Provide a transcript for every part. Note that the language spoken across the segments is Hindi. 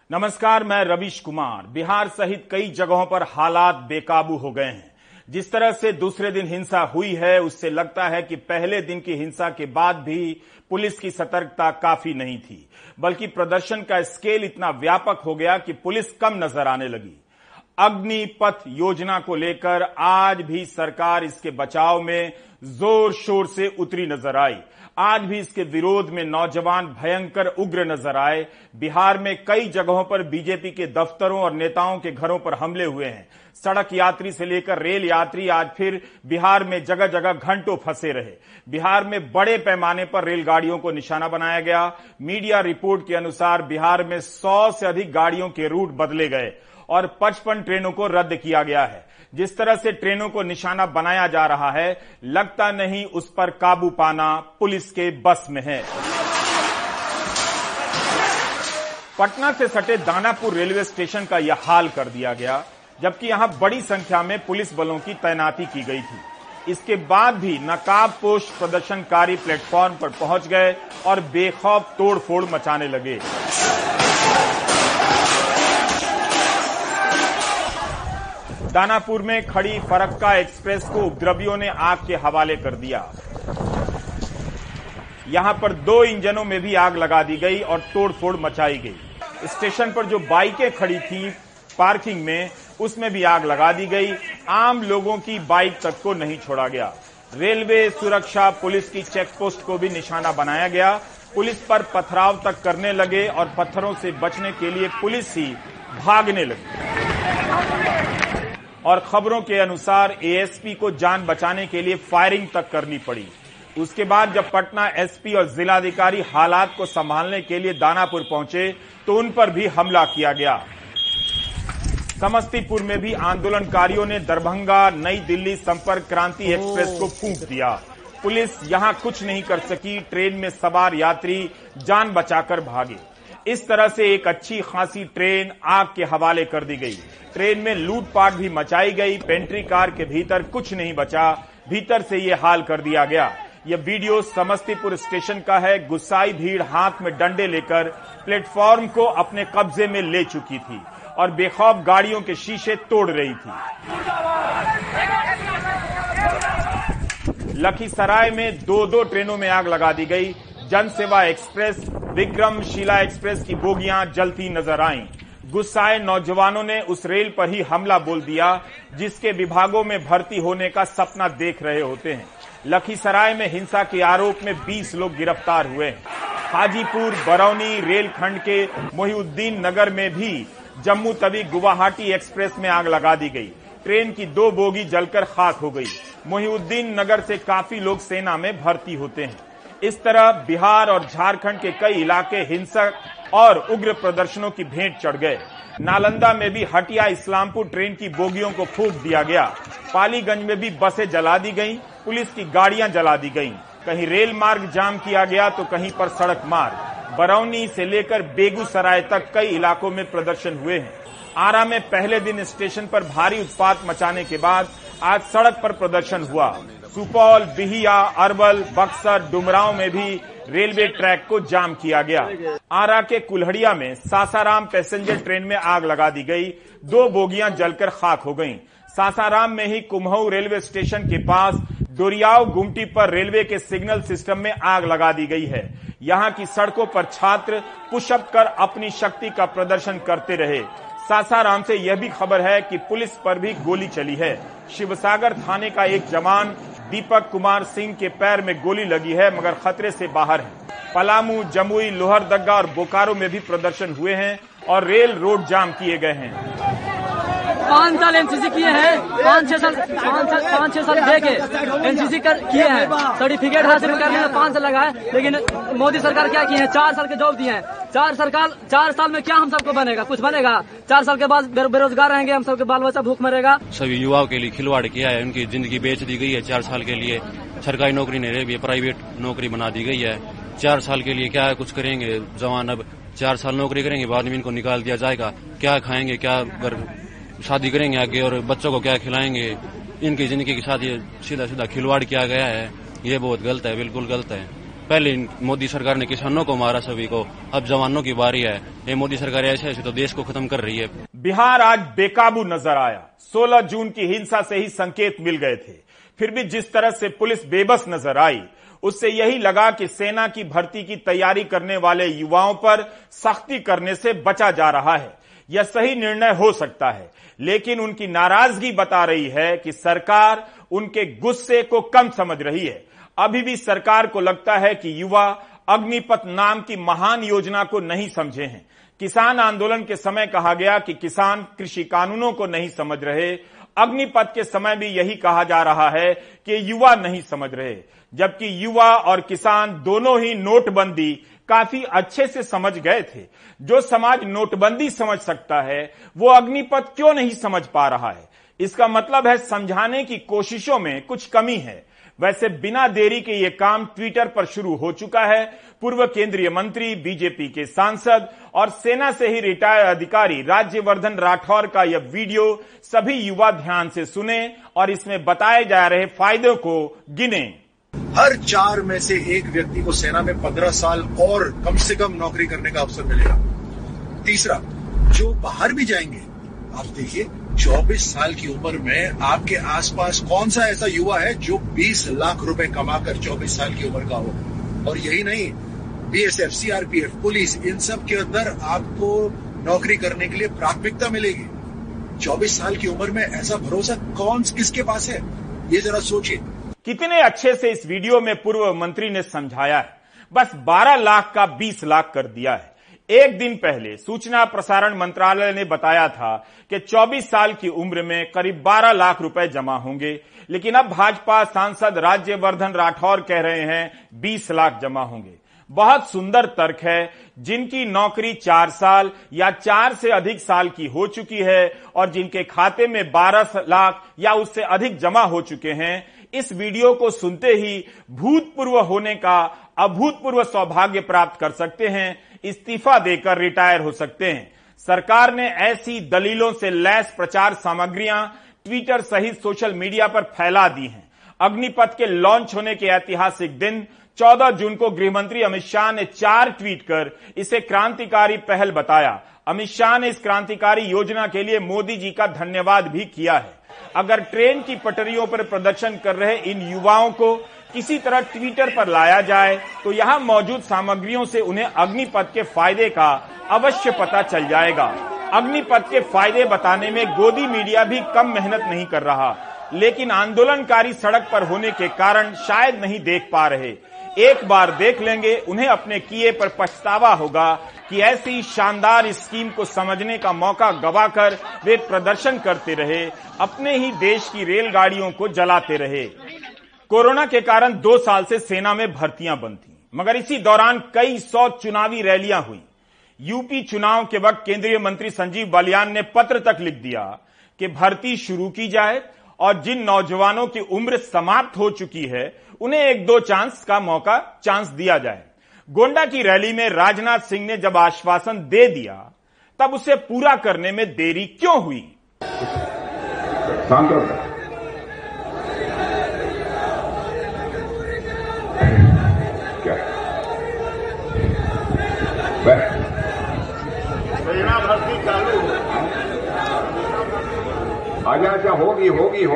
नमस्कार, मैं रवीश कुमार। बिहार सहित कई जगहों पर हालात बेकाबू हो गए हैं। जिस तरह से दूसरे दिन हिंसा हुई है, उससे लगता है कि पहले दिन की हिंसा के बाद भी पुलिस की सतर्कता काफी नहीं थी, बल्कि प्रदर्शन का स्केल इतना व्यापक हो गया कि पुलिस कम नजर आने लगी। अग्निपथ योजना को लेकर आज भी सरकार इसके बचाव में जोर शोर से उतरी नजर आई। आज भी इसके विरोध में नौजवान भयंकर उग्र नजर आए। बिहार में कई जगहों पर बीजेपी के दफ्तरों और नेताओं के घरों पर हमले हुए हैं। सड़क यात्री से लेकर रेल यात्री आज फिर बिहार में जगह जगह घंटों फंसे रहे। बिहार में बड़े पैमाने पर रेलगाड़ियों को निशाना बनाया गया। मीडिया रिपोर्ट के अनुसार बिहार में 100 से अधिक गाड़ियों के रूट बदले गए और 55 ट्रेनों को रद्द किया गया है। जिस तरह से ट्रेनों को निशाना बनाया जा रहा है, लगता नहीं उस पर काबू पाना पुलिस के बस में है। पटना से सटे दानापुर रेलवे स्टेशन का यह हाल कर दिया गया, जबकि यहां बड़ी संख्या में पुलिस बलों की तैनाती की गई थी। इसके बाद भी नकाबपोश प्रदर्शनकारी प्लेटफॉर्म पर पहुंच गए और बेखौफ तोड़फोड़ मचाने लगे। दानापुर में खड़ी फरक्का एक्सप्रेस को उपद्रवियों ने आग के हवाले कर दिया। यहां पर 2 इंजनों में भी आग लगा दी गई और तोड़फोड़ मचाई गई। स्टेशन पर जो बाइकें खड़ी थी पार्किंग में, उसमें भी आग लगा दी गई। आम लोगों की बाइक तक को नहीं छोड़ा गया। रेलवे सुरक्षा पुलिस की चेक पोस्ट को भी निशाना बनाया गया। पुलिस पर पथराव तक करने लगे और पत्थरों से बचने के लिए पुलिस ही भागने लगी। और खबरों के अनुसार एएसपी को जान बचाने के लिए फायरिंग तक करनी पड़ी। उसके बाद जब पटना एसपी और जिलाधिकारी हालात को संभालने के लिए दानापुर पहुंचे तो उन पर भी हमला किया गया। समस्तीपुर में भी आंदोलनकारियों ने दरभंगा नई दिल्ली संपर्क क्रांति एक्सप्रेस को फूंक दिया। पुलिस यहां कुछ नहीं कर सकी। ट्रेन में सवार यात्री जान बचाकर भागे। इस तरह से एक अच्छी खासी ट्रेन आग के हवाले कर दी गई। ट्रेन में लूटपाट भी मचाई गई। पेंट्री कार के भीतर कुछ नहीं बचा। भीतर से ये हाल कर दिया गया। यह वीडियो समस्तीपुर स्टेशन का है। गुस्साई भीड़ हाथ में डंडे लेकर प्लेटफॉर्म को अपने कब्जे में ले चुकी थी और बेखौफ गाड़ियों के शीशे तोड़ रही थी। लखीसराय में 2 ट्रेनों में आग लगा दी गई। जनसेवा एक्सप्रेस, विक्रमशिला एक्सप्रेस की बोगियां जलती नजर आईं। गुस्साए नौजवानों ने उस रेल पर ही हमला बोल दिया जिसके विभागों में भर्ती होने का सपना देख रहे होते हैं। लखीसराय में हिंसा के आरोप में 20 लोग गिरफ्तार हुए हैं। हाजीपुर बरौनी रेलखंड के मोहिउद्दीन नगर में भी जम्मू तवी गुवाहाटी एक्सप्रेस में आग लगा दी गई। ट्रेन की 2 बोगी जलकर खाक हो गई। मोहिउद्दीन नगर से काफी लोग सेना में भर्ती होते हैं। इस तरह बिहार और झारखंड के कई इलाके हिंसक और उग्र प्रदर्शनों की भेंट चढ़ गए। नालंदा में भी हटिया इस्लामपुर ट्रेन की बोगियों को फूंक दिया गया। पालीगंज में भी बसें जला दी गईं, पुलिस की गाड़ियां जला दी गईं। कहीं रेल मार्ग जाम किया गया तो कहीं पर सड़क मार्ग। बरौनी से लेकर बेगूसराय तक कई इलाकों में प्रदर्शन हुए हैं। आरा में पहले दिन स्टेशन पर भारी उत्पात मचाने के बाद आज सड़क पर प्रदर्शन हुआ। सुपौल, बिहिया, अरवल, बक्सर, डुमरांव में भी रेलवे ट्रैक को जाम किया गया। आरा के कुल्हड़िया में सासाराम पैसेंजर ट्रेन में आग लगा दी गई। 2 बोगियां जलकर खाक हो गईं। सासाराम में ही कुम्हऊ रेलवे स्टेशन के पास डोरियाव गुमटी पर रेलवे के सिग्नल सिस्टम में आग लगा दी गई है। यहां की सड़कों पर छात्र पुशअप कर अपनी शक्ति का प्रदर्शन करते रहे। सासाराम से यह भी खबर है कि पुलिस पर भी गोली चली है। शिवसागर थाने का एक जवान दीपक कुमार सिंह के पैर में गोली लगी है, मगर खतरे से बाहर है। पलामू, जमुई, लोहरदगा और बोकारो में भी प्रदर्शन हुए हैं और रेल रोड जाम किए गए हैं। 5 साल एनसीसी किए हैं, 5-6 साल दे के एनसीसी किए हैं। सर्टिफिकेट हासिल करने में 5 साल लगा है, लेकिन मोदी सरकार क्या की है, 4 साल के जॉब दिए हैं। 4 साल में क्या हम सबको बनेगा? कुछ बनेगा? 4 साल के बाद बेरोजगार रहेंगे, हम सबके बाल बच्चा भूख मरेगा। सभी युवाओं के लिए खिलवाड़ किया है। उनकी जिंदगी बेच दी गई है 4 साल के लिए। सरकारी नौकरी नहीं रही, प्राइवेट नौकरी बना दी गई है। 4 साल के लिए क्या कुछ करेंगे जवान? अब 4 साल नौकरी करेंगे, बाद में इनको निकाल दिया जाएगा। क्या खाएंगे, क्या शादी करेंगे आगे, और बच्चों को क्या खिलाएंगे? इनकी जिंदगी के साथ ये सीधा खिलवाड़ किया गया है। ये बहुत गलत है, बिल्कुल गलत है। पहले मोदी सरकार ने किसानों को मारा सभी को, अब जवानों की बारी है। ये मोदी सरकार ऐसे ऐसे तो देश को खत्म कर रही है। बिहार आज बेकाबू नजर आया। 16 जून की हिंसा से ही संकेत मिल गए थे, फिर भी जिस तरह से पुलिस बेबस नजर आई, उससे यही लगा कि सेना की भर्ती की तैयारी करने वाले युवाओं पर सख्ती करने से बचा जा रहा है। यह सही निर्णय हो सकता है, लेकिन उनकी नाराजगी बता रही है कि सरकार उनके गुस्से को कम समझ रही है। अभी भी सरकार को लगता है कि युवा अग्निपथ नाम की महान योजना को नहीं समझे हैं। किसान आंदोलन के समय कहा गया कि किसान कृषि कानूनों को नहीं समझ रहे। अग्निपथ के समय भी यही कहा जा रहा है कि युवा नहीं समझ रहे, जबकि युवा और किसान दोनों ही नोटबंदी काफी अच्छे से समझ गए थे। जो समाज नोटबंदी समझ सकता है, वो अग्निपथ क्यों नहीं समझ पा रहा है? इसका मतलब है समझाने की कोशिशों में कुछ कमी है। वैसे बिना देरी के ये काम ट्विटर पर शुरू हो चुका है। पूर्व केंद्रीय मंत्री, बीजेपी के सांसद और सेना से ही रिटायर्ड अधिकारी राज्यवर्धन राठौर का यह वीडियो सभी युवा ध्यान से सुने और इसमें बताए जा रहे फायदों को गिने। हर 4 में से एक व्यक्ति को सेना में 15 साल और कम से कम नौकरी करने का अवसर मिलेगा। तीसरा, जो बाहर भी जाएंगे, आप देखिए 24 साल की उम्र में आपके आसपास कौन सा ऐसा युवा है जो 20 लाख रुपए कमाकर 24 साल की उम्र का हो? और यही नहीं, बीएसएफ, सीआरपीएफ, पुलिस, इन सब के अंदर आपको नौकरी करने के लिए प्राथमिकता मिलेगी। 24 साल की उम्र में ऐसा भरोसा किसके पास है? ये जरा सोचिए। कितने अच्छे से इस वीडियो में पूर्व मंत्री ने समझाया है। बस 12 लाख का 20 लाख कर दिया है। एक दिन पहले सूचना प्रसारण मंत्रालय ने बताया था कि 24 साल की उम्र में करीब 12 लाख रुपए जमा होंगे, लेकिन अब भाजपा सांसद राज्यवर्धन राठौर कह रहे हैं 20 लाख जमा होंगे। बहुत सुंदर तर्क है। जिनकी नौकरी 4 साल या 4 से अधिक साल की हो चुकी है और जिनके खाते में 12 लाख या उससे अधिक जमा हो चुके हैं, इस वीडियो को सुनते ही भूतपूर्व होने का अभूतपूर्व सौभाग्य प्राप्त कर सकते हैं, इस्तीफा देकर रिटायर हो सकते हैं। सरकार ने ऐसी दलीलों से लैस प्रचार सामग्रियां ट्विटर सहित सोशल मीडिया पर फैला दी हैं। अग्निपथ के लॉन्च होने के ऐतिहासिक दिन 14 जून को गृहमंत्री अमित शाह ने 4 ट्वीट कर इसे क्रांतिकारी पहल बताया। अमित शाह ने इस क्रांतिकारी योजना के लिए मोदी जी का धन्यवाद भी किया है। अगर ट्रेन की पटरियों पर प्रदर्शन कर रहे इन युवाओं को किसी तरह ट्विटर पर लाया जाए तो यहां मौजूद सामग्रियों से उन्हें अग्निपथ के फायदे का अवश्य पता चल जाएगा। अग्निपथ के फायदे बताने में गोदी मीडिया भी कम मेहनत नहीं कर रहा, लेकिन आंदोलनकारी सड़क पर होने के कारण शायद नहीं देख पा रहे। एक बार देख लेंगे, उन्हें अपने किए पर पछतावा होगा कि ऐसी शानदार स्कीम को समझने का मौका गवाकर वे प्रदर्शन करते रहे, अपने ही देश की रेलगाड़ियों को जलाते रहे। कोरोना के कारण 2 साल से सेना में भर्तियां बंद थी, मगर इसी दौरान कई 100 चुनावी रैलियां हुई। यूपी चुनाव के वक्त केंद्रीय मंत्री संजीव बालियान ने पत्र तक लिख दिया कि भर्ती शुरू की जाए और जिन नौजवानों की उम्र समाप्त हो चुकी है उन्हें 1-2 चांस दिया जाए। गोंडा की रैली में राजनाथ सिंह ने जब आश्वासन दे दिया, तब उसे पूरा करने में देरी क्यों हुई? सेना भर्ती चालू अच्छा होगी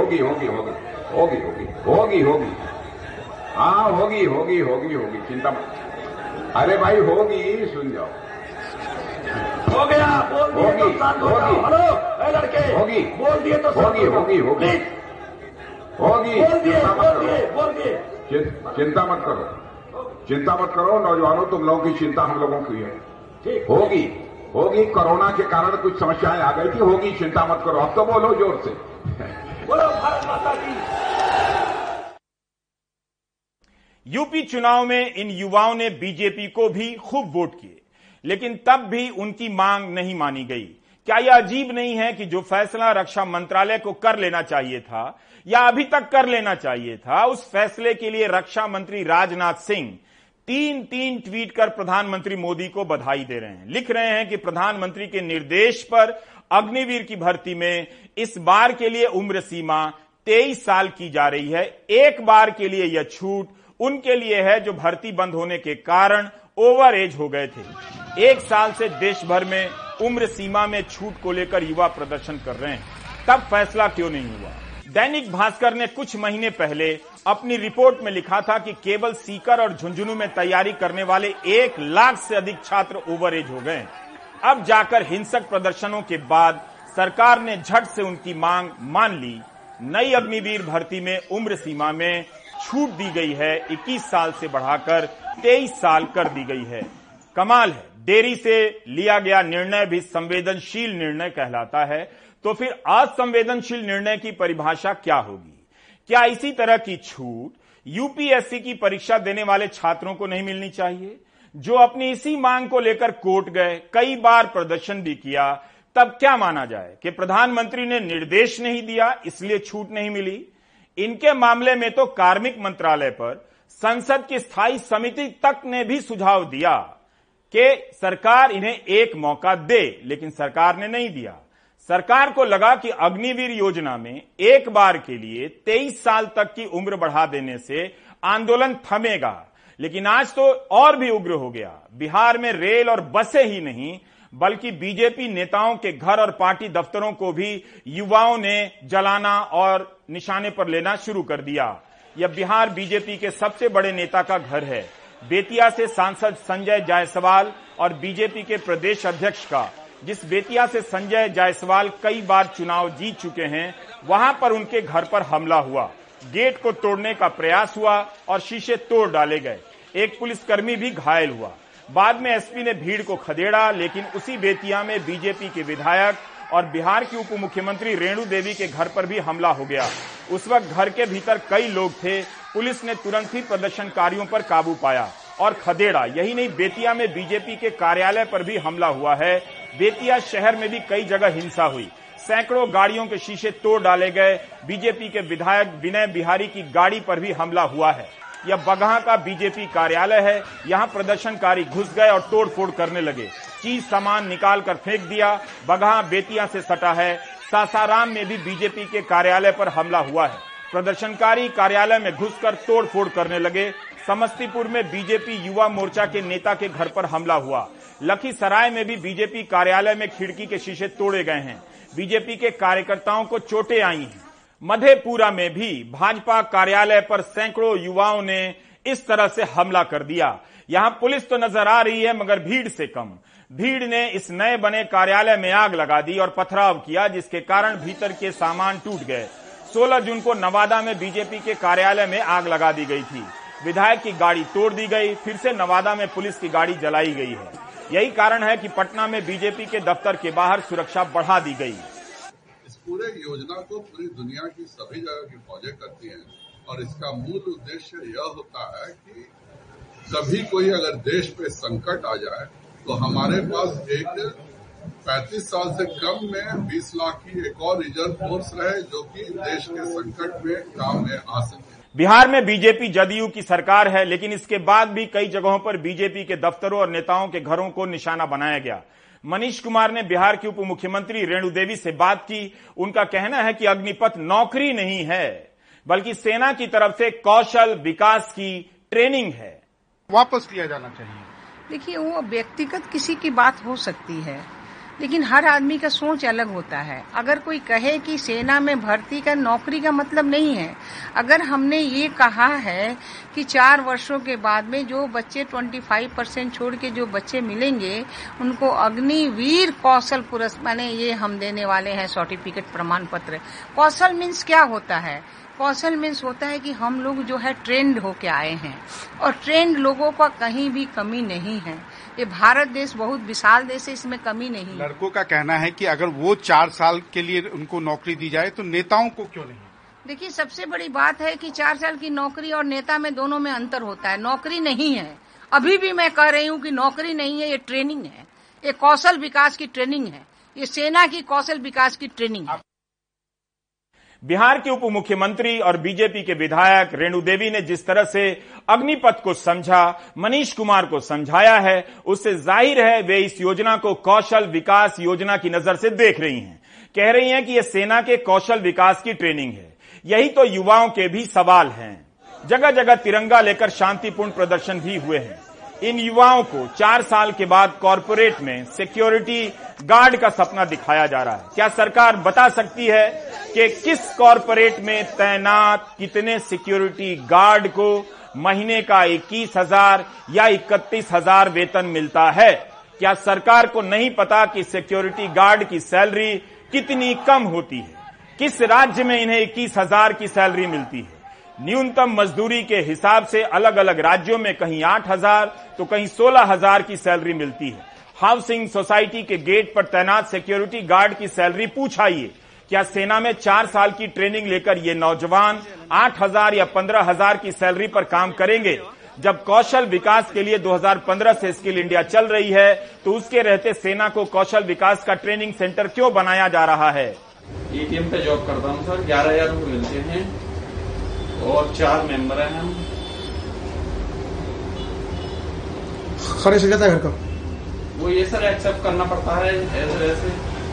हाँ होगी चिंता मत। अरे भाई होगी, सुन जाओ। हो गया, बोल दिए तो शांत हो जाओ। हेलो लड़के, होगी, बोल दिए तो होगी बोल दिए चिंता मत करो नौजवानों, तुम लोगों की चिंता हम लोगों की है। होगी कोरोना के कारण कुछ समस्याएं आ गई थी, होगी, चिंता मत करो। अब तो बोलो जोर से, बोलो भारत माता की। यूपी चुनाव में इन युवाओं ने बीजेपी को भी खूब वोट किए, लेकिन तब भी उनकी मांग नहीं मानी गई। क्या यह अजीब नहीं है कि जो फैसला रक्षा मंत्रालय को कर लेना चाहिए था या अभी तक कर लेना चाहिए था, उस फैसले के लिए रक्षा मंत्री राजनाथ सिंह 3 ट्वीट कर प्रधानमंत्री मोदी को बधाई दे रहे हैं। लिख रहे हैं कि प्रधानमंत्री के निर्देश पर अग्निवीर की भर्ती में इस बार के लिए उम्र सीमा 23 साल की जा रही है। एक बार के लिए यह छूट उनके लिए है जो भर्ती बंद होने के कारण ओवर एज हो गए थे। 1 साल से देश भर में उम्र सीमा में छूट को लेकर युवा प्रदर्शन कर रहे हैं, तब फैसला क्यों नहीं हुआ? दैनिक भास्कर ने कुछ महीने पहले अपनी रिपोर्ट में लिखा था कि केवल सीकर और झुंझुनू में तैयारी करने वाले 1 लाख से अधिक छात्र ओवर एज हो गए। अब जाकर हिंसक प्रदर्शनों के बाद सरकार ने झट से उनकी मांग मान ली। नई अग्निवीर भर्ती में उम्र सीमा में छूट दी गई है, 21 साल से बढ़ाकर 23 साल कर दी गई है। कमाल है, देरी से लिया गया निर्णय भी संवेदनशील निर्णय कहलाता है। तो फिर असंवेदनशील निर्णय की परिभाषा क्या होगी? क्या इसी तरह की छूट यूपीएससी की परीक्षा देने वाले छात्रों को नहीं मिलनी चाहिए, जो अपनी इसी मांग को लेकर कोर्ट गए, कई बार प्रदर्शन भी किया? तब क्या माना जाए कि प्रधानमंत्री ने निर्देश नहीं दिया इसलिए छूट नहीं मिली? इनके मामले में तो कार्मिक मंत्रालय पर संसद की स्थायी समिति तक ने भी सुझाव दिया कि सरकार इन्हें एक मौका दे, लेकिन सरकार ने नहीं दिया। सरकार को लगा कि अग्निवीर योजना में एक बार के लिए 23 साल तक की उम्र बढ़ा देने से आंदोलन थमेगा, लेकिन आज तो और भी उग्र हो गया। बिहार में रेल और बसें ही नहीं बल्कि बीजेपी नेताओं के घर और पार्टी दफ्तरों को भी युवाओं ने जलाना और निशाने पर लेना शुरू कर दिया। यह बिहार बीजेपी के सबसे बड़े नेता का घर है। बेतिया से सांसद संजय जायसवाल और बीजेपी के प्रदेश अध्यक्ष का, जिस बेतिया से संजय जायसवाल कई बार चुनाव जीत चुके हैं, वहां पर उनके घर पर हमला हुआ। गेट को तोड़ने का प्रयास हुआ और शीशे तोड़ डाले गए। एक पुलिसकर्मी भी घायल हुआ। बाद में एसपी ने भीड़ को खदेड़ा, लेकिन उसी बेतिया में बीजेपी के विधायक और बिहार की उप मुख्यमंत्री रेणु देवी के घर पर भी हमला हो गया। उस वक्त घर के भीतर कई लोग थे। पुलिस ने तुरंत ही प्रदर्शनकारियों पर काबू पाया और खदेड़ा। यही नहीं, बेतिया में बीजेपी के कार्यालय पर भी हमला हुआ है। बेतिया शहर में भी कई जगह हिंसा हुई। सैकड़ों गाड़ियों के शीशे तोड़ डाले गए। बीजेपी के विधायक विनय बिहारी की गाड़ी पर भी हमला हुआ है। यह बगहा का बीजेपी कार्यालय है। यहां प्रदर्शनकारी घुस गए और तोड़फोड़ करने लगे, चीज सामान निकाल कर फेंक दिया। बगहा बेतिया से सटा है। सासाराम में भी बीजेपी के कार्यालय पर हमला हुआ है। प्रदर्शनकारी कार्यालय में घुसकर तोड़फोड़ करने लगे। समस्तीपुर में बीजेपी युवा मोर्चा के नेता के घर पर हमला हुआ। लखीसराय में भी बीजेपी कार्यालय में खिड़की के शीशे तोड़े गए हैं। बीजेपी के कार्यकर्ताओं को चोटें आई हैं। मधेपुरा में भी भाजपा कार्यालय पर सैकड़ों युवाओं ने इस तरह से हमला कर दिया। यहां पुलिस तो नजर आ रही है मगर भीड़ से कम। भीड़ ने इस नए बने कार्यालय में आग लगा दी और पथराव किया, जिसके कारण भीतर के सामान टूट गए। 16 जून को नवादा में बीजेपी के कार्यालय में आग लगा दी गई थी। विधायक की गाड़ी तोड़ दी गई। फिर से नवादा में पुलिस की गाड़ी जलाई गई है। यही कारण है कि पटना में बीजेपी के दफ्तर के बाहर सुरक्षा बढ़ा दी गई। इस पूरे योजना को पूरी दुनिया की सभी जगह की फौजें करती हैं और इसका मूल उद्देश्य यह होता है कि कभी कोई अगर देश पे संकट आ जाए तो हमारे पास एक 35 साल से कम में 20 लाख की एक और रिजर्व फोर्स रहे जो कि देश के संकट में काम में आ सके। बिहार में बीजेपी जदयू की सरकार है, लेकिन इसके बाद भी कई जगहों पर बीजेपी के दफ्तरों और नेताओं के घरों को निशाना बनाया गया। मनीष कुमार ने बिहार की उप मुख्यमंत्री रेणु देवी से बात की। उनका कहना है कि अग्निपथ नौकरी नहीं है बल्कि सेना की तरफ से कौशल विकास की ट्रेनिंग है। वापस लिया जाना चाहिए। देखिए, वो व्यक्तिगत किसी की बात हो सकती है, लेकिन हर आदमी का सोच अलग होता है। अगर कोई कहे कि सेना में भर्ती का नौकरी का मतलब नहीं है, अगर हमने ये कहा है कि 4 वर्षों के बाद में जो बच्चे 25% छोड़ के जो बच्चे मिलेंगे उनको अग्निवीर कौशल पुरस्कार माने ये हम देने वाले हैं सर्टिफिकेट प्रमाण पत्र। कौशल मीन्स क्या होता है? कौशल मीन्स होता है कि हम लोग जो है ट्रेंड होके आए हैं और ट्रेंड लोगों का कहीं भी कमी नहीं है। ये भारत देश बहुत विशाल देश है, इसमें कमी नहीं। लड़कों का कहना है कि अगर वो 4 साल के लिए उनको नौकरी दी जाए तो नेताओं को क्यों नहीं? देखिए, सबसे बड़ी बात है कि 4 साल की नौकरी और नेता में दोनों में अंतर होता है। नौकरी नहीं है, अभी भी मैं कह रही हूँ कि नौकरी नहीं है, ये ट्रेनिंग है। ये कौशल विकास की ट्रेनिंग है। ये सेना की कौशल विकास की ट्रेनिंग है। बिहार के उप मुख्यमंत्री और बीजेपी के विधायक रेणु देवी ने जिस तरह से अग्निपथ को समझा, मनीष कुमार को समझाया है, उससे जाहिर है वे इस योजना को कौशल विकास योजना की नजर से देख रही हैं। कह रही हैं कि यह सेना के कौशल विकास की ट्रेनिंग है। यही तो युवाओं के भी सवाल हैं। जगह जगह तिरंगा लेकर शांतिपूर्ण प्रदर्शन भी हुए हैं। इन युवाओं को 4 साल के बाद कॉरपोरेट में सिक्योरिटी गार्ड का सपना दिखाया जा रहा है। क्या सरकार बता सकती है कि किस कॉरपोरेट में तैनात कितने सिक्योरिटी गार्ड को महीने का 21,000 या 31,000 वेतन मिलता है? क्या सरकार को नहीं पता कि सिक्योरिटी गार्ड की सैलरी कितनी कम होती है? किस राज्य में इन्हें 21,000 की सैलरी मिलती है? न्यूनतम मजदूरी के हिसाब से अलग अलग राज्यों में कहीं 8,000 तो कहीं 16,000 की सैलरी मिलती है। हाउसिंग सोसाइटी के गेट पर तैनात सिक्योरिटी गार्ड की सैलरी पूछाइए। क्या सेना में 4 साल की ट्रेनिंग लेकर ये नौजवान 8,000 या 15,000 की सैलरी पर काम करेंगे? जब कौशल विकास के लिए 2015 से स्किल इंडिया चल रही है तो उसके रहते सेना को कौशल विकास का ट्रेनिंग सेंटर क्यों बनाया जा रहा है? एटीएम पे जॉब करता हूँ सर, 11,000 रुपये मिलते हैं और 4 मेंबर हैं हम। खर्च जाता है घर का? वो ये सर एक्सेप्ट करना पड़ता है ऐसे।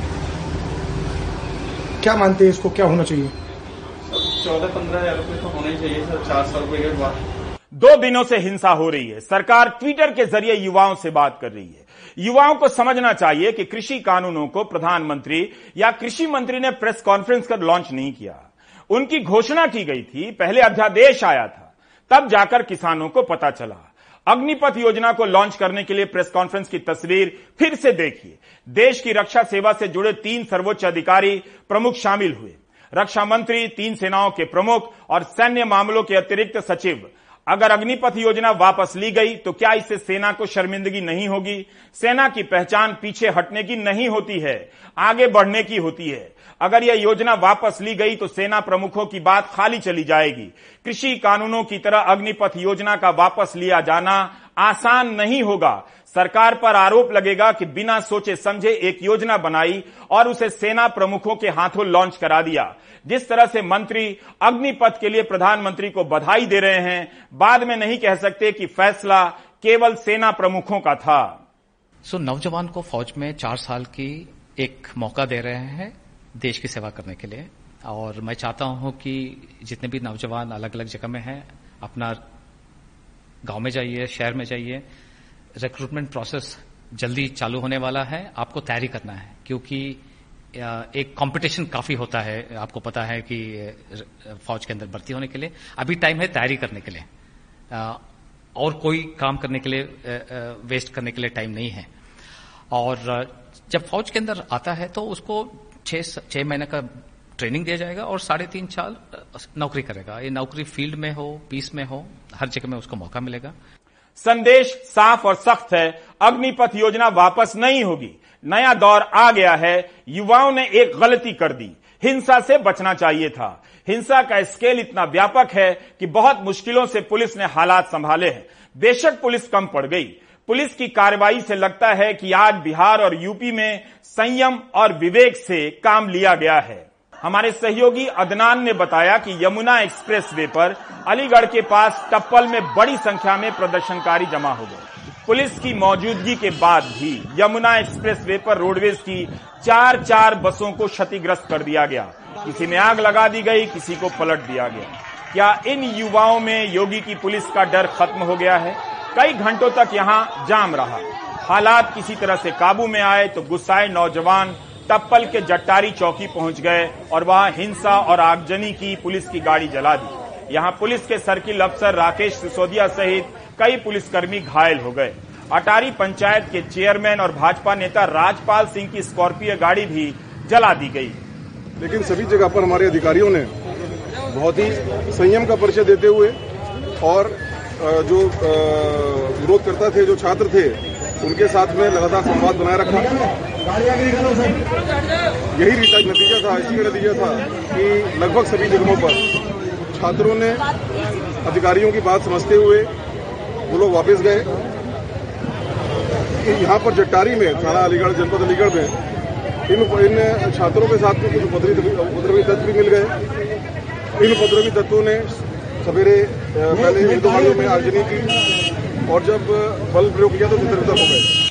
क्या मानते हैं इसको क्या होना चाहिए? 14-15,000 रुपये तो होने चाहिए सर 4 साल के बाद। 2 दिनों से हिंसा हो रही है। सरकार ट्विटर के जरिए युवाओं से बात कर रही है। युवाओं को समझना चाहिए कि कृषि कानूनों को प्रधानमंत्री या कृषि मंत्री ने प्रेस कॉन्फ्रेंस कर लॉन्च नहीं किया। उनकी घोषणा की गई थी, पहले अध्यादेश आया था, तब जाकर किसानों को पता चला। अग्निपथ योजना को लॉन्च करने के लिए प्रेस कॉन्फ्रेंस की तस्वीर फिर से देखिए। देश की रक्षा सेवा से जुड़े 3 सर्वोच्च अधिकारी प्रमुख शामिल हुए। रक्षा मंत्री, 3 सेनाओं के प्रमुख और सैन्य मामलों के अतिरिक्त सचिव। अगर अग्निपथ योजना वापस ली गई तो क्या इससे सेना को शर्मिंदगी नहीं होगी? सेना की पहचान पीछे हटने की नहीं होती है, आगे बढ़ने की होती है। अगर यह योजना वापस ली गई तो सेना प्रमुखों की बात खाली चली जाएगी। कृषि कानूनों की तरह अग्निपथ योजना का वापस लिया जाना आसान नहीं होगा। सरकार पर आरोप लगेगा कि बिना सोचे समझे एक योजना बनाई और उसे सेना प्रमुखों के हाथों लॉन्च करा दिया। जिस तरह से मंत्री अग्निपथ के लिए प्रधानमंत्री को बधाई दे रहे हैं, बाद में नहीं कह सकते कि फैसला केवल सेना प्रमुखों का था। नौजवान को फौज में 4 साल की एक मौका दे रहे हैं देश की सेवा करने के लिए, और मैं चाहता हूं कि जितने भी नौजवान अलग अलग जगह में हैं, अपना गांव में जाइए, शहर में जाइए। रिक्रूटमेंट प्रोसेस जल्दी चालू होने वाला है, आपको तैयारी करना है, क्योंकि एक कंपटीशन काफी होता है। आपको पता है कि फौज के अंदर भर्ती होने के लिए अभी टाइम है तैयारी करने के लिए, और कोई काम करने के लिए वेस्ट करने के लिए टाइम नहीं है। और जब फौज के अंदर आता है तो उसको 6 महीने का ट्रेनिंग दिया जाएगा और 3.5 साल नौकरी करेगा। ये नौकरी फील्ड में हो, पीस में हो, हर जगह में उसको मौका मिलेगा। संदेश साफ और सख्त है, अग्निपथ योजना वापस नहीं होगी। नया दौर आ गया है। युवाओं ने एक गलती कर दी, हिंसा से बचना चाहिए था। हिंसा का स्केल इतना व्यापक है कि बहुत मुश्किलों से पुलिस ने हालात संभाले हैं। बेशक पुलिस कम पड़ गई। पुलिस की कार्रवाई से लगता है कि आज बिहार और यूपी में संयम और विवेक से काम लिया गया है। हमारे सहयोगी अदनान ने बताया कि यमुना एक्सप्रेसवे पर अलीगढ़ के पास टप्पल में बड़ी संख्या में प्रदर्शनकारी जमा हो गए। पुलिस की मौजूदगी के बाद भी यमुना एक्सप्रेसवे पर रोडवेज की 4 बसों को क्षतिग्रस्त कर दिया गया। किसी में आग लगा दी गई, किसी को पलट दिया गया। क्या इन युवाओं में योगी की पुलिस का डर खत्म हो गया है? कई घंटों तक यहां जाम रहा। हालात किसी तरह से काबू में आए तो गुस्साए नौजवान टप्पल के जट्टारी चौकी पहुंच गए और वहां हिंसा और आगजनी की पुलिस की गाड़ी जला दी। यहां पुलिस के सर्किल अफसर राकेश सिसोदिया सहित कई पुलिसकर्मी घायल हो गए। अटारी पंचायत के चेयरमैन और भाजपा नेता राजपाल सिंह की स्कॉर्पियो गाड़ी भी जला दी गई। लेकिन सभी जगह पर हमारे अधिकारियों ने बहुत ही संयम का परिचय देते हुए और जो विरोध करता थे, जो छात्र थे, उनके साथ में लगातार संवाद बनाए रखा। यही नतीजा था, इसी का नतीजा था कि लगभग सभी जगहों पर छात्रों ने अधिकारियों की बात समझते हुए वो लोग वापस गए। यहाँ पर जट्टारी में, थाना अलीगढ़, जनपद अलीगढ़ में इन छात्रों के साथ में कुछ उपद्रवी तत्व भी मिल गए। इन उपद्रवी तत्वों ने सवेरे पहले 1-2 गाड़ियों में आगजनी की और जब बल प्रयोग किया तो तितर-बितर हो गए।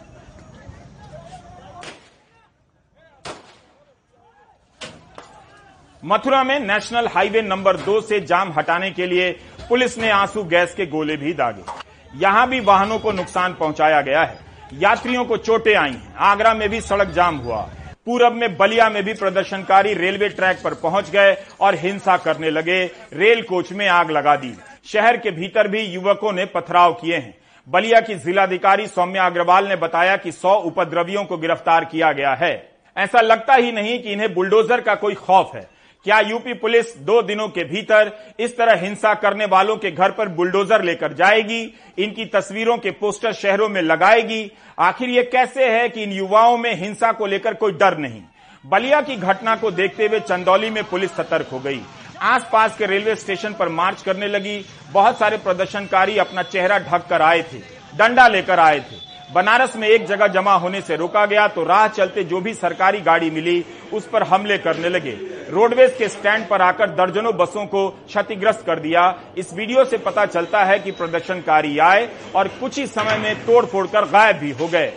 मथुरा में नेशनल हाईवे नंबर 2 से जाम हटाने के लिए पुलिस ने आंसू गैस के गोले भी दागे। यहां भी वाहनों को नुकसान पहुंचाया गया है, यात्रियों को चोटें आई हैं। आगरा में भी सड़क जाम हुआ। पूरब में बलिया में भी प्रदर्शनकारी रेलवे ट्रैक पर पहुंच गए और हिंसा करने लगे। रेल कोच में आग लगा दी। शहर के भीतर भी युवकों ने पथराव किए हैं। बलिया की जिलाधिकारी सौम्या अग्रवाल ने बताया कि 100 उपद्रवियों को गिरफ्तार किया गया है। ऐसा लगता ही नहीं कि इन्हें बुलडोजर का कोई खौफ है। क्या यूपी पुलिस 2 दिनों के भीतर इस तरह हिंसा करने वालों के घर पर बुलडोजर लेकर जाएगी? इनकी तस्वीरों के पोस्टर शहरों में लगाएगी? आखिर ये कैसे है कि इन युवाओं में हिंसा को लेकर कोई डर नहीं? बलिया की घटना को देखते हुए चंदौली में पुलिस सतर्क हो गई। आसपास के रेलवे स्टेशन पर मार्च करने लगी। बहुत सारे प्रदर्शनकारी अपना चेहरा ढक कर आए थे, डंडा लेकर आए थे। बनारस में एक जगह जमा होने से रोका गया तो राह चलते जो भी सरकारी गाड़ी मिली उस पर हमले करने लगे। रोडवेज के स्टैंड पर आकर दर्जनों बसों को क्षतिग्रस्त कर दिया। इस वीडियो से पता चलता है कि प्रदर्शनकारी आए और कुछ ही समय में तोड़फोड़ कर गायब भी हो गए।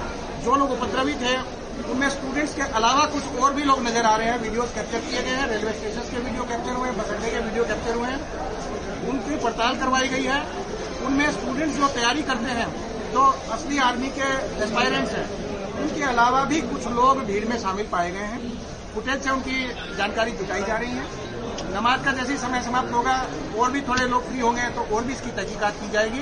जो लोग उपद्रवित हैं उनमें स्टूडेंट्स के अलावा कुछ और भी लोग नजर आ रहे हैं। वीडियोस कैप्चर किए गए हैं, रेलवे स्टेशन के वीडियो कैप्चर हुए हैं, बस अड्डे के वीडियो कैप्चर हुए हैं। उनकी पड़ताल करवाई गई है। उनमें स्टूडेंट्स जो तैयारी करते हैं, जो असली आर्मी के एस्पायरेंट्स हैं, उनके अलावा भी कुछ लोग भीड़ में शामिल पाए गए हैं। फुटेज से उनकी जानकारी जुटाई जा रही है। नमाज का जैसे समय समाप्त होगा और भी थोड़े लोग फ्री होंगे तो और भी इसकी तहकीकात की जाएगी।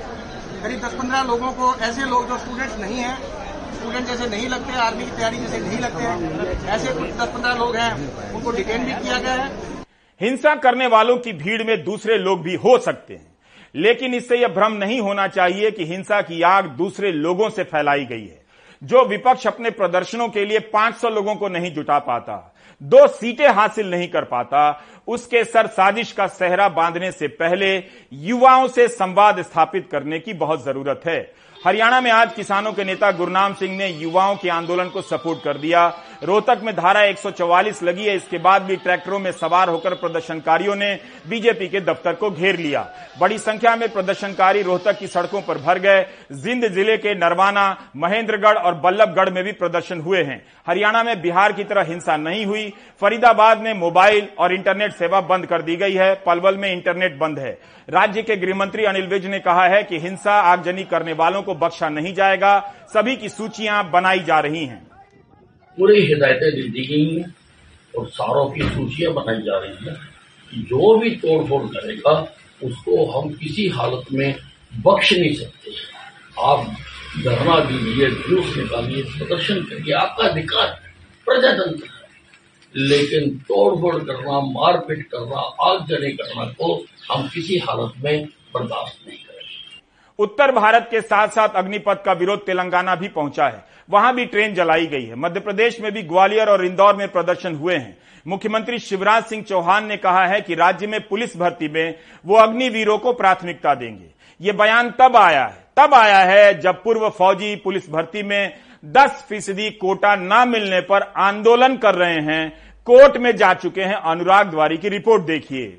करीब 10-15 लोगों को, ऐसे लोग जो स्टूडेंट्स नहीं हैं, स्टूडेंट जैसे नहीं लगते, आर्मी की तैयारी जैसे नहीं लगते हैं, ऐसे कुछ 10-15 लोग हैं, उनको डिटेन भी किया गया है। हिंसा करने वालों की भीड़ में दूसरे लोग भी हो सकते हैं, लेकिन इससे यह भ्रम नहीं होना चाहिए कि हिंसा की आग दूसरे लोगों से फैलाई गई है। जो विपक्ष अपने प्रदर्शनों के लिए 500 लोगों को नहीं जुटा पाता, 2 सीटें हासिल नहीं कर पाता, उसके सर साजिश का सेहरा बांधने से पहले युवाओं से संवाद स्थापित करने की बहुत जरूरत है। हरियाणा में आज किसानों के नेता गुरनाम सिंह ने युवाओं के आंदोलन को सपोर्ट कर दिया। रोहतक में धारा 144 लगी है। इसके बाद भी ट्रैक्टरों में सवार होकर प्रदर्शनकारियों ने बीजेपी के दफ्तर को घेर लिया। बड़ी संख्या में प्रदर्शनकारी रोहतक की सड़कों पर भर गए। जिंद जिले के नरवाना, महेंद्रगढ़ और बल्लभगढ़ में भी प्रदर्शन हुए हैं। हरियाणा में बिहार की तरह हिंसा नहीं हुई। फरीदाबाद में मोबाइल और इंटरनेट सेवा बंद कर दी गई है। पलवल में इंटरनेट बंद है। राज्य के गृह मंत्री अनिल विज ने कहा है कि हिंसा आगजनी करने वालों को बख्शा नहीं जाएगा। सभी की सूचियां बनाई जा रही हैं। पूरी हिदायतें दी गई हैं और सारों की सूचियां बनाई जा रही हैं कि जो भी तोड़फोड़ करेगा उसको हम किसी हालत में बख्श नहीं सकते। आप धरना दीजिए, जुलूस निकालिए, प्रदर्शन करिए, आपका अधिकार है, प्रजातंत्र है, लेकिन तोड़फोड़ करना, मारपीट करना, आगजनी करना को हम किसी हालत में बर्दाश्त नहीं करेंगे। उत्तर भारत के साथ साथ अग्निपथ का विरोध तेलंगाना भी पहुंचा है। वहां भी ट्रेन जलाई गई है। मध्य प्रदेश में भी ग्वालियर और इंदौर में प्रदर्शन हुए हैं। मुख्यमंत्री शिवराज सिंह चौहान ने कहा है कि राज्य में पुलिस भर्ती में वो अग्निवीरों को प्राथमिकता देंगे। ये बयान तब आया है जब पूर्व फौजी पुलिस भर्ती में 10% कोटा न मिलने पर आंदोलन कर रहे हैं। कोर्ट में जा चुके हैं। अनुराग द्वारी की रिपोर्ट देखिए।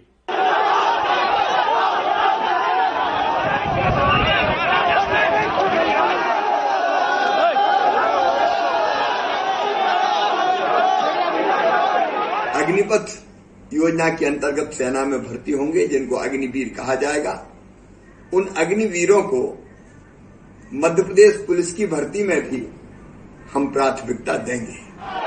अग्निपथ योजना के अंतर्गत सेना में भर्ती होंगे जिनको अग्निवीर कहा जाएगा। उन अग्निवीरों को मध्य प्रदेश पुलिस की भर्ती में भी हम प्राथमिकता देंगे।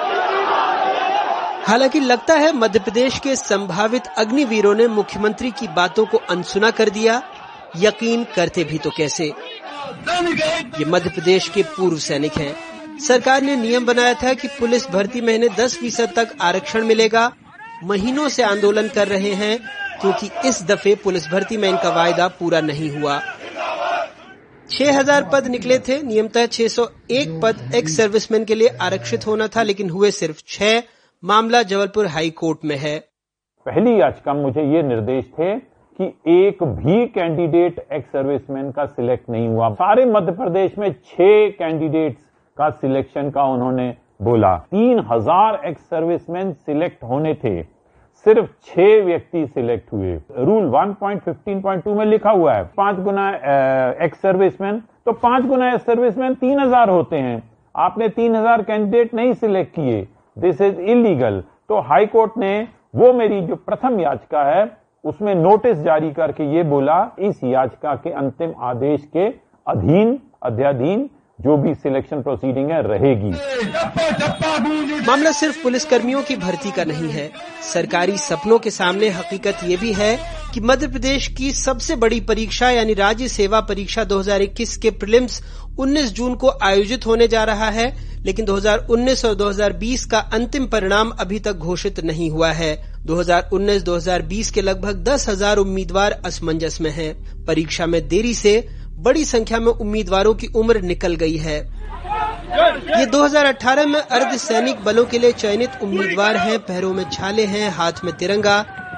हालांकि लगता है मध्य प्रदेश के संभावित अग्निवीरों ने मुख्यमंत्री की बातों को अनसुना कर दिया। यकीन करते भी तो कैसे। ये मध्य प्रदेश के पूर्व सैनिक हैं। सरकार ने नियम बनाया था कि पुलिस भर्ती में इन्हें 10% तक आरक्षण मिलेगा। महीनों से आंदोलन कर रहे हैं क्योंकि इस दफे पुलिस भर्ती में इनका वायदा पूरा नहीं हुआ। 6000 पद निकले थे। नियमतः 601 पद एक्स सर्विसमैन के लिए आरक्षित होना था, लेकिन हुए सिर्फ 6। मामला जबलपुर हाई कोर्ट में है। पहली याचिका मुझे ये निर्देश थे कि एक भी कैंडिडेट एक्स सर्विसमैन का सिलेक्ट नहीं हुआ। सारे मध्य प्रदेश में 6 कैंडिडेट्स का सिलेक्शन का उन्होंने बोला। 3000 एक्स सर्विसमैन सिलेक्ट होने थे, सिर्फ 6 व्यक्ति सिलेक्ट हुए। रूल 1.15.2 में लिखा हुआ है 5 गुना एक्स सर्विसमैन, तो 5 गुना एक्स सर्विसमैन 3000 होते हैं। आपने 3000 कैंडिडेट नहीं सिलेक्ट किए, दिस इज इलीगल। तो हाई कोर्ट ने वो मेरी जो प्रथम याचिका है उसमें नोटिस जारी करके ये बोला इस याचिका के अंतिम आदेश के अध्याधीन जो भी सिलेक्शन प्रोसीडिंग है रहेगी। मामला सिर्फ पुलिसकर्मियों की भर्ती का नहीं है। सरकारी सपनों के सामने हकीकत ये भी है कि मध्य प्रदेश की सबसे बड़ी परीक्षा यानी राज्य सेवा परीक्षा 2021 के प्रीलिम्स 19 जून को आयोजित होने जा रहा है, लेकिन 2019 और 2020 का अंतिम परिणाम अभी तक घोषित नहीं हुआ है। 2019-2020 के लगभग 10,000 उम्मीदवार असमंजस में हैं। परीक्षा में देरी से बड़ी संख्या में उम्मीदवारों की उम्र निकल गई है। ये 2018 में अर्धसैनिक बलों के लिए चयनित उम्मीदवार हैं। पैरों में छाले हैं, हाथ में तिरंगा।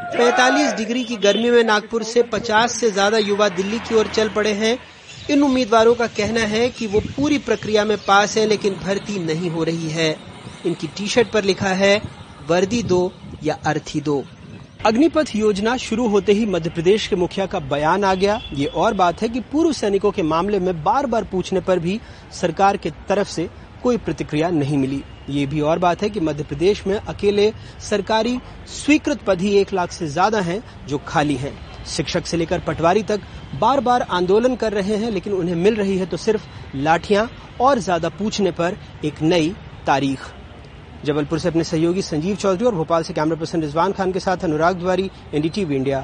45 डिग्री की गर्मी में नागपुर से 50 से ज्यादा युवा दिल्ली की ओर चल पड़े हैं। इन उम्मीदवारों का कहना है कि वो पूरी प्रक्रिया में पास हैं, लेकिन भर्ती नहीं हो रही है। इनकी टी शर्ट पर लिखा है वर्दी दो या अर्थी दो। अग्निपथ योजना शुरू होते ही मध्य प्रदेश के मुखिया का बयान आ गया। ये और बात है कि पूर्व सैनिकों के मामले में बार बार पूछने पर भी सरकार की तरफ से कोई प्रतिक्रिया नहीं मिली। ये भी और बात है कि मध्य प्रदेश में अकेले सरकारी स्वीकृत पद ही 1 लाख से ज्यादा हैं जो खाली हैं। शिक्षक से लेकर पटवारी तक बार बार आंदोलन कर रहे हैं, लेकिन उन्हें मिल रही है तो सिर्फ लाठियां और ज्यादा पूछने पर एक नई तारीख। जबलपुर से अपने सहयोगी संजीव चौधरी और भोपाल से कैमरा पर्सन रिजवान खान के साथ अनुराग द्वारी, एनडीटीवी इंडिया।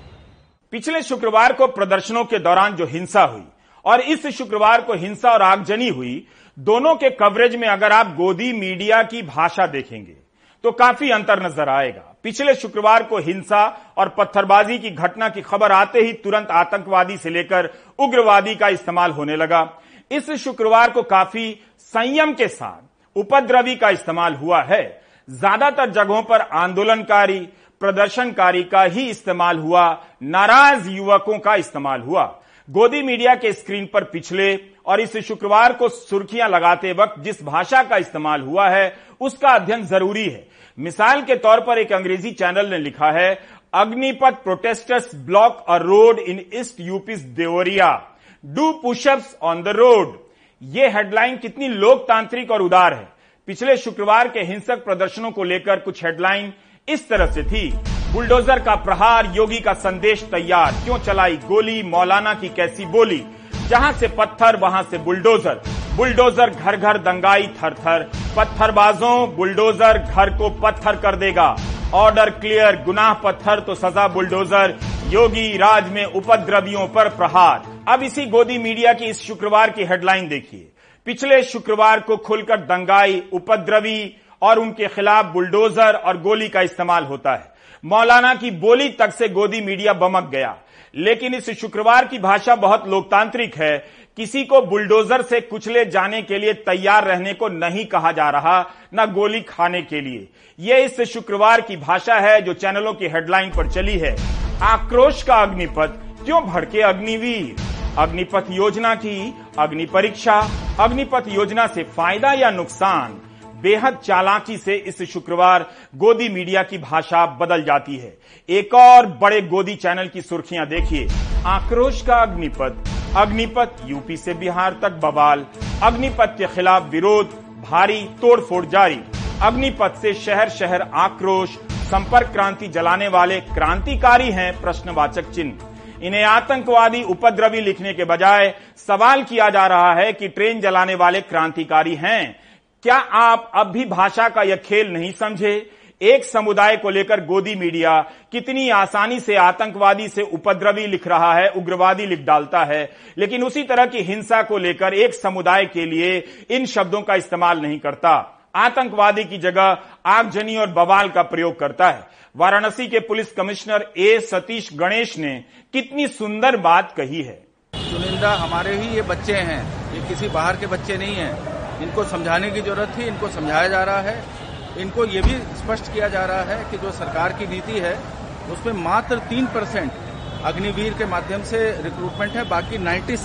पिछले शुक्रवार को प्रदर्शनों के दौरान जो हिंसा हुई और इस शुक्रवार को हिंसा और आगजनी हुई, दोनों के कवरेज में अगर आप गोदी मीडिया की भाषा देखेंगे तो काफी अंतर नजर आएगा। पिछले शुक्रवार को हिंसा और पत्थरबाजी की घटना की खबर आते ही तुरंत आतंकवादी से लेकर उग्रवादी का इस्तेमाल होने लगा। इस शुक्रवार को काफी संयम के साथ उपद्रवी का इस्तेमाल हुआ है। ज्यादातर जगहों पर आंदोलनकारी, प्रदर्शनकारी का ही इस्तेमाल हुआ, नाराज युवकों का इस्तेमाल हुआ। गोदी मीडिया के स्क्रीन पर पिछले और इस शुक्रवार को सुर्खियां लगाते वक्त जिस भाषा का इस्तेमाल हुआ है उसका अध्ययन जरूरी है। मिसाल के तौर पर एक अंग्रेजी चैनल ने लिखा है, Agnipath protesters block a road in east UP's Deoria, do pushups on the road. ये हेडलाइन कितनी लोकतांत्रिक और उदार है। पिछले शुक्रवार के हिंसक प्रदर्शनों को लेकर कुछ हेडलाइन इस तरह से थी, बुलडोजर का प्रहार, योगी का संदेश तैयार, क्यों चलाई गोली, मौलाना की कैसी बोली, जहां से पत्थर वहां से बुलडोजर, बुलडोजर घर घर दंगाई थर थर, पत्थरबाजों बुलडोजर घर को पत्थर कर देगा, ऑर्डर क्लियर, गुनाह पत्थर तो सजा बुलडोजर, योगी राज में उपद्रवियों पर प्रहार। अब इसी गोदी मीडिया की इस शुक्रवार की हेडलाइन देखिए। पिछले शुक्रवार को खुलकर दंगाई, उपद्रवी और उनके खिलाफ बुलडोजर और गोली का इस्तेमाल होता है। मौलाना की बोली तक से गोदी मीडिया बमक गया। लेकिन इस शुक्रवार की भाषा बहुत लोकतांत्रिक है। किसी को बुलडोजर से कुचले जाने के लिए तैयार रहने को नहीं कहा जा रहा, न गोली खाने के लिए। यह इस शुक्रवार की भाषा है जो चैनलों की हेडलाइन पर चली है। आक्रोश का अग्निपथ, क्यों भड़के अग्निवीर। अग्निपथ योजना की अग्नि परीक्षा, अग्निपथ योजना से फायदा या नुकसान, बेहद चालाकी से इस शुक्रवार गोदी मीडिया की भाषा बदल जाती है। एक और बड़े गोदी चैनल की सुर्खियां देखिए, आक्रोश का अग्निपथ, अग्निपथ यूपी से बिहार तक बवाल, अग्निपथ के खिलाफ विरोध, भारी तोड़फोड़ जारी, अग्निपथ से शहर शहर आक्रोश, संपर्क क्रांति जलाने वाले क्रांतिकारी हैं, प्रश्नवाचक चिन्ह। इन्हें आतंकवादी उपद्रवी लिखने के बजाय सवाल किया जा रहा है कि ट्रेन जलाने वाले क्रांतिकारी हैं। क्या आप अब भी भाषा का यह खेल नहीं समझे? एक समुदाय को लेकर गोदी मीडिया कितनी आसानी से आतंकवादी से उपद्रवी लिख रहा है, उग्रवादी लिख डालता है, लेकिन उसी तरह की हिंसा को लेकर एक समुदाय के लिए इन शब्दों का इस्तेमाल नहीं करता। आतंकवादी की जगह आगजनी और बवाल का प्रयोग करता है। वाराणसी के police commissioner A Satish Ganesh ने कितनी सुंदर बात कही है। चुनिंदा हमारे ही ये बच्चे हैं, ये किसी बाहर के बच्चे नहीं हैं। इनको समझाने की जरूरत थी, इनको समझाया जा रहा है। इनको ये भी स्पष्ट किया जा रहा है कि जो सरकार की नीति है उसमें मात्र 3% अग्निवीर के माध्यम से रिक्रूटमेंट है, बाकी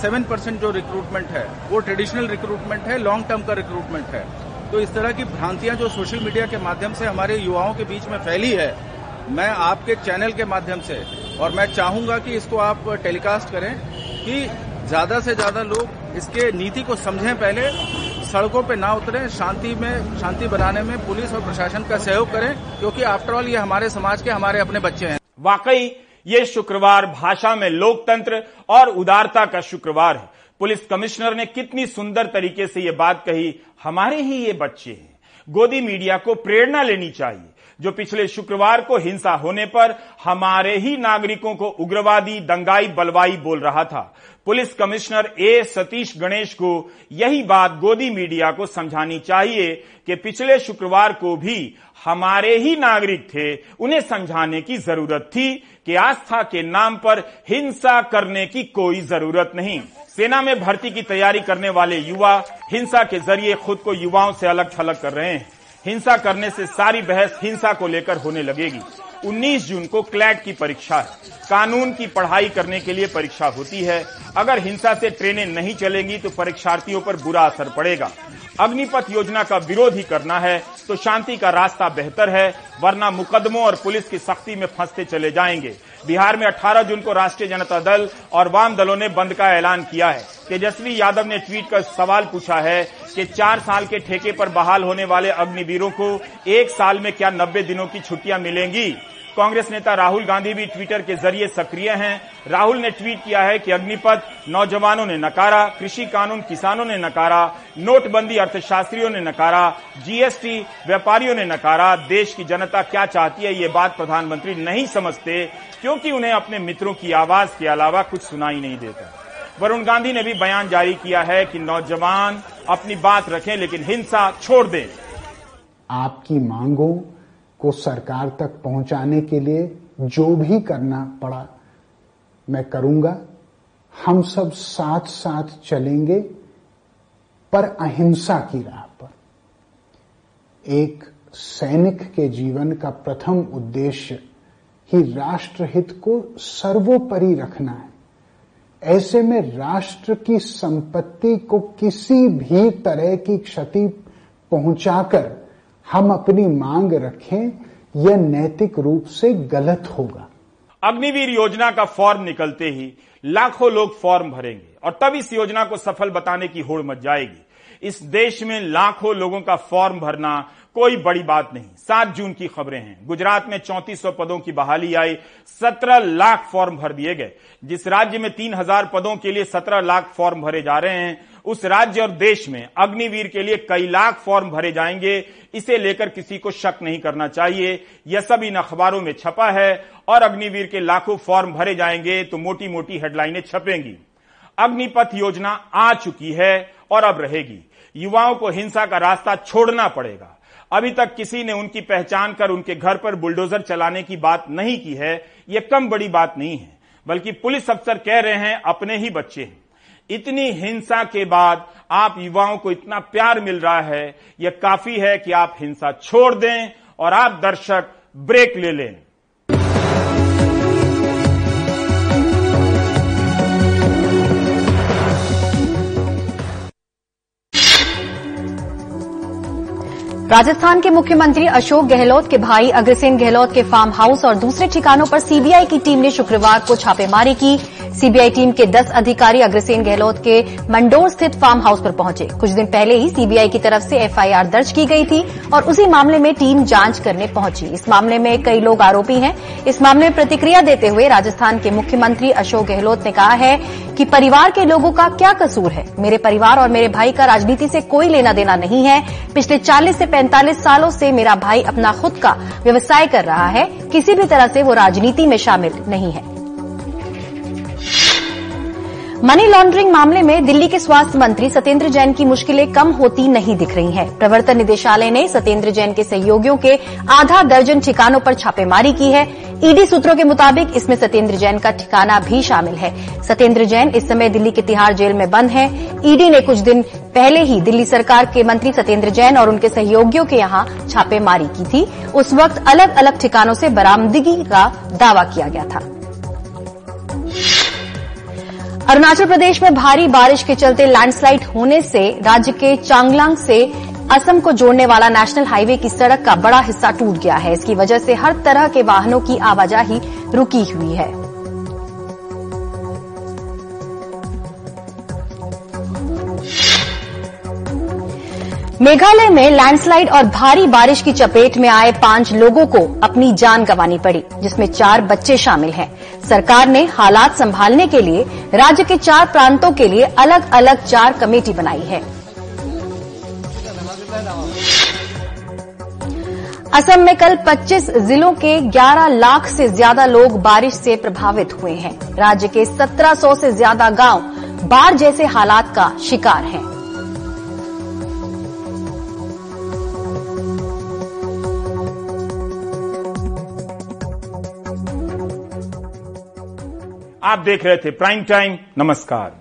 97% जो रिक्रूटमेंट है वो ट्रेडिशनल रिक्रूटमेंट है, लॉन्ग टर्म का रिक्रूटमेंट है। तो इस तरह की भ्रांतियां जो सोशल मीडिया के माध्यम से हमारे युवाओं के बीच में फैली है, मैं आपके चैनल के माध्यम से, और मैं चाहूंगा कि इसको आप टेलीकास्ट करें कि ज्यादा से ज्यादा लोग इसके नीति को समझें, पहले सड़कों पे ना उतरें, शांति बनाने में पुलिस और प्रशासन का सहयोग करें, क्योंकि आफ्टर ऑल ये हमारे समाज के हमारे अपने बच्चे हैं। वाकई ये शुक्रवार भाषा में लोकतंत्र और उदारता का शुक्रवार है। पुलिस कमिश्नर ने कितनी सुंदर तरीके से ये बात कही, हमारे ही ये बच्चे हैं। गोदी मीडिया को प्रेरणा लेनी चाहिए, जो पिछले शुक्रवार को हिंसा होने पर हमारे ही नागरिकों को उग्रवादी, दंगाई, बलवाई बोल रहा था। Police commissioner A Satish Ganesh को यही बात गोदी मीडिया को समझानी चाहिए कि पिछले शुक्रवार को भी हमारे ही नागरिक थे, उन्हें समझाने की जरूरत थी कि आस्था के नाम पर हिंसा करने की कोई जरूरत नहीं। सेना में भर्ती की तैयारी करने वाले युवा हिंसा के जरिए खुद को युवाओं से अलग थलग कर रहे हैं। हिंसा करने से सारी बहस हिंसा को लेकर होने लगेगी। 19 जून को क्लैट की परीक्षा है। कानून की पढ़ाई करने के लिए परीक्षा होती है। अगर हिंसा से ट्रेनें नहीं चलेंगी तो परीक्षार्थियों पर बुरा असर पड़ेगा। अग्निपथ योजना का विरोध ही करना है तो शांति का रास्ता बेहतर है, वरना मुकदमों और पुलिस की सख्ती में फंसते चले जाएंगे। बिहार में 18 जून को राष्ट्रीय जनता दल और वाम दलों ने बंद का ऐलान किया है। तेजस्वी यादव ने ट्वीट कर सवाल पूछा है कि 4 साल के ठेके पर बहाल होने वाले अग्निवीरों को 1 साल में क्या 90 दिनों की छुट्टियां मिलेंगी। कांग्रेस नेता राहुल गांधी भी ट्विटर के जरिए सक्रिय हैं। राहुल ने ट्वीट किया है कि अग्निपथ नौजवानों ने नकारा, कृषि कानून किसानों ने नकारा, नोटबंदी अर्थशास्त्रियों ने नकारा, जीएसटी व्यापारियों ने नकारा। देश की जनता क्या चाहती है ये बात प्रधानमंत्री नहीं समझते, क्योंकि उन्हें अपने मित्रों की आवाज के अलावा कुछ सुनाई नहीं देता। वरुण गांधी ने भी बयान जारी किया है कि नौजवान अपनी बात रखें लेकिन हिंसा छोड़ दें। आपकी मांगों को सरकार तक पहुंचाने के लिए जो भी करना पड़ा मैं करूंगा। हम सब साथ साथ चलेंगे, पर अहिंसा की राह पर। एक सैनिक के जीवन का प्रथम उद्देश्य ही राष्ट्रहित को सर्वोपरि रखना है। ऐसे में राष्ट्र की संपत्ति को किसी भी तरह की क्षति पहुंचाकर हम अपनी मांग रखें, यह नैतिक रूप से गलत होगा। अग्निवीर योजना का फॉर्म निकलते ही लाखों लोग फॉर्म भरेंगे और तब इस योजना को सफल बताने की होड़ मच जाएगी। इस देश में लाखों लोगों का फॉर्म भरना कोई बड़ी बात नहीं। 7 जून की खबरें हैं। गुजरात में 3400 पदों की बहाली आई, 17 लाख फॉर्म भर दिए गए। जिस राज्य में 3000 पदों के लिए 17 लाख फॉर्म भरे जा रहे हैं, उस राज्य और देश में अग्निवीर के लिए कई लाख फॉर्म भरे जाएंगे। इसे लेकर किसी को शक नहीं करना चाहिए। यह सब इन अखबारों में छपा है और अग्निवीर के लाखों फॉर्म भरे जाएंगे तो मोटी मोटी हेडलाइनें छपेंगी। अग्निपथ योजना आ चुकी है और अब रहेगी। युवाओं को हिंसा का रास्ता छोड़ना पड़ेगा। अभी तक किसी ने उनकी पहचान कर उनके घर पर बुलडोजर चलाने की बात नहीं की है। यह कम बड़ी बात नहीं है, बल्कि पुलिस अफसर कह रहे हैं अपने ही बच्चे हैं। इतनी हिंसा के बाद आप युवाओं को इतना प्यार मिल रहा है, यह काफी है कि आप हिंसा छोड़ दें और आप दर्शक ब्रेक ले लें। राजस्थान के मुख्यमंत्री अशोक गहलोत के भाई अग्रसेन गहलोत के फार्म हाउस और दूसरे ठिकानों पर सीबीआई की टीम ने शुक्रवार को छापेमारी की। सीबीआई टीम के 10 अधिकारी अग्रसेन गहलोत के मंडोर स्थित फार्म हाउस पर पहुंचे। कुछ दिन पहले ही सीबीआई की तरफ से एफआईआर दर्ज की गई थी और उसी मामले में टीम जांच करने पहुंची। इस मामले में कई लोग आरोपी हैं। इस मामले में प्रतिक्रिया देते हुए राजस्थान के मुख्यमंत्री अशोक गहलोत ने कहा है कि परिवार के लोगों का क्या कसूर है। मेरे परिवार और मेरे भाई का राजनीति से कोई लेना देना नहीं है। पिछले 40 से 45 सालों से मेरा भाई अपना खुद का व्यवसाय कर रहा है। किसी भी तरह से वो राजनीति में शामिल नहीं है। मनी लॉन्ड्रिंग मामले में दिल्ली के स्वास्थ्य मंत्री सत्येंद्र जैन की मुश्किलें कम होती नहीं दिख रही हैं। प्रवर्तन निदेशालय ने सत्येंद्र जैन के सहयोगियों के आधा दर्जन ठिकानों पर छापेमारी की है। ईडी सूत्रों के मुताबिक इसमें सत्येंद्र जैन का ठिकाना भी शामिल है। सत्येंद्र जैन इस समय दिल्ली के तिहाड़ जेल में बंद हैं। ईडी ने कुछ दिन पहले ही दिल्ली सरकार के मंत्री सत्येंद्र जैन और उनके सहयोगियों के यहां छापेमारी की थी। उस वक्त अलग अलग ठिकानों से बरामदगी का दावा किया गया था। अरुणाचल प्रदेश में भारी बारिश के चलते लैंडस्लाइड होने से राज्य के चांगलांग से असम को जोड़ने वाला नेशनल हाईवे की सड़क का बड़ा हिस्सा टूट गया है। इसकी वजह से हर तरह के वाहनों की आवाजाही रुकी हुई है। मेघालय में लैंडस्लाइड और भारी बारिश की चपेट में आए 5 लोगों को अपनी जान गंवानी पड़ी, जिसमें 4 बच्चे शामिल हैं। सरकार ने हालात संभालने के लिए राज्य के 4 प्रांतों के लिए अलग अलग 4 कमेटी बनाई है। असम में कल 25 जिलों के 11 लाख से ज्यादा लोग बारिश से प्रभावित हुए हैं। राज्य के 1700 से ज्यादा गांव बाढ़ जैसे हालात का शिकार हैं। आप देख रहे थे प्राइम टाइम। नमस्कार।